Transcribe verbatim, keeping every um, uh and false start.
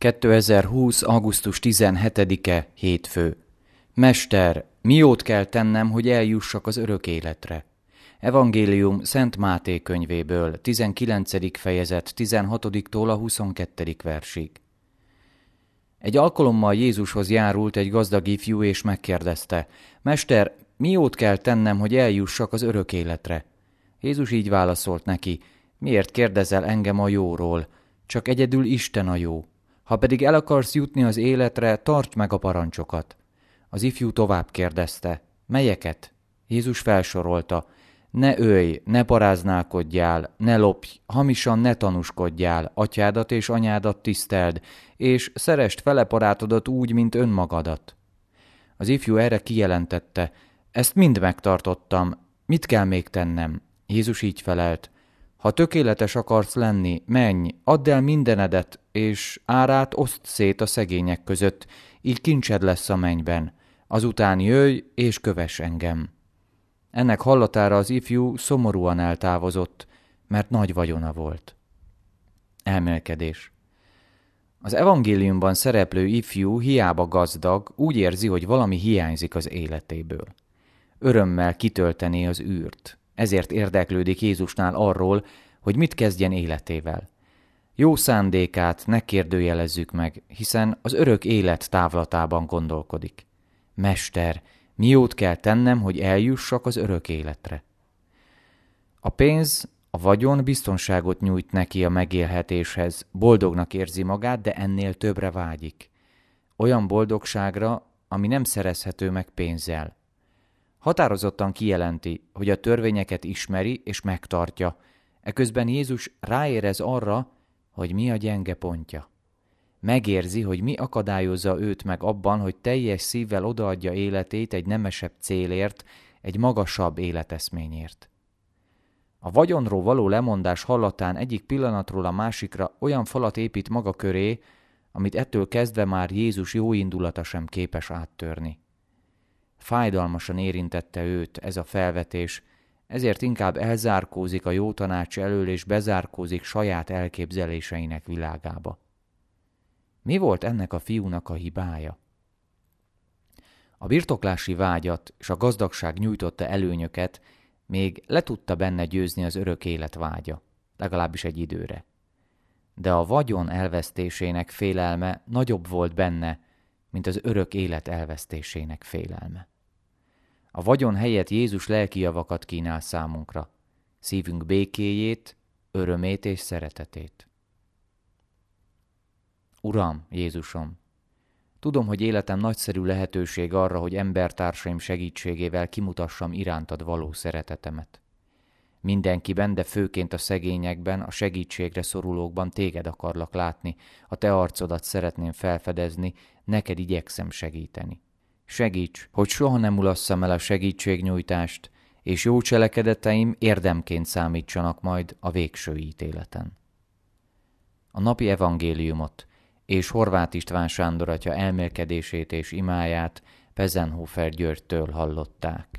kétezer-húsz. augusztus tizenhetedike. Hétfő. Mester, miót kell tennem, hogy eljussak az örök életre? Evangélium Szent Máté könyvéből, tizenkilencedik fejezet, tizenhatodiktól a huszonkettedik versig. Egy alkalommal Jézushoz járult egy gazdag ifjú, és megkérdezte: Mester, miót kell tennem, hogy eljussak az örök életre? Jézus így válaszolt neki: miért kérdezel engem a jóról? Csak egyedül Isten a jó. Ha pedig el akarsz jutni az életre, tartsd meg a parancsokat. Az ifjú tovább kérdezte: melyeket? Jézus felsorolta: ne ölj, ne paráználkodjál, ne lopj, hamisan ne tanúskodjál, atyádat és anyádat tiszteld, és szeresd fele barátodat úgy, mint önmagadat. Az ifjú erre kijelentette: ezt mind megtartottam, mit kell még tennem? Jézus így felelt: ha tökéletes akarsz lenni, menj, add el mindenedet, és árát oszd szét a szegények között, így kincsed lesz a mennyben. Azután jöjj, és kövess engem. Ennek hallatára az ifjú szomorúan eltávozott, mert nagy vagyona volt. Elmélkedés. Az evangéliumban szereplő ifjú hiába gazdag, úgy érzi, hogy valami hiányzik az életéből. Örömmel kitöltené az űrt. Ezért érdeklődik Jézusnál arról, hogy mit kezdjen életével. Jó szándékát ne kérdőjelezzük meg, hiszen az örök élet távlatában gondolkodik. Mester, miót kell tennem, hogy eljussak az örök életre? A pénz, a vagyon biztonságot nyújt neki a megélhetéshez, boldognak érzi magát, de ennél többre vágyik. Olyan boldogságra, ami nem szerezhető meg pénzzel. Határozottan kijelenti, hogy a törvényeket ismeri és megtartja, eközben Jézus ráérez arra, hogy mi a gyenge pontja. Megérzi, hogy mi akadályozza őt meg abban, hogy teljes szívvel odaadja életét egy nemesebb célért, egy magasabb életeszményért. A vagyonról való lemondás hallatán egyik pillanatról a másikra olyan falat épít maga köré, amit ettől kezdve már Jézus jó indulata sem képes áttörni. Fájdalmasan érintette őt ez a felvetés, ezért inkább elzárkózik a jó tanács elől, és bezárkózik saját elképzeléseinek világába. Mi volt ennek a fiúnak a hibája? A birtoklási vágyat és a gazdagság nyújtotta előnyöket még le tudta benne győzni az örök élet vágya, legalábbis egy időre. De a vagyon elvesztésének félelme nagyobb volt benne, mint az örök élet elvesztésének félelme. A vagyon helyett Jézus lelki javakat kínál számunkra, szívünk békéjét, örömét és szeretetét. Uram, Jézusom, tudom, hogy életem nagyszerű lehetőség arra, hogy embertársaim segítségével kimutassam irántad való szeretetemet. Mindenkiben, de főként a szegényekben, a segítségre szorulókban téged akarlak látni, a te arcodat szeretném felfedezni, neked igyekszem segíteni. Segíts, hogy soha nem mulasszam el a segítségnyújtást, és jó cselekedeteim érdemként számítsanak majd a végső ítéleten. A napi evangéliumot és Horváth István Sándor atya elmélkedését és imáját Pezenhofer Györgytől hallották.